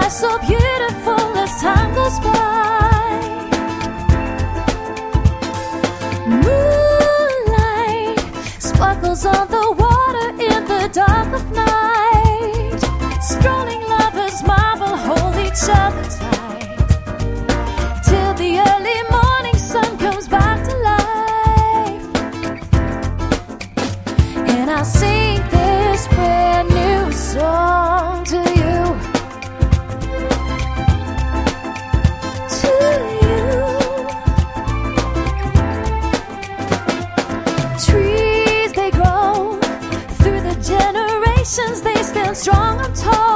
so beautiful as time goes by. Moonlight sparkles on the water in the dark of night. Strolling lovers marvel, hold each other tight, till the early morning sun comes back to life. And I'll sing this brand new song to you, to you. Trees, they grow through the generations, they stand strong and tall.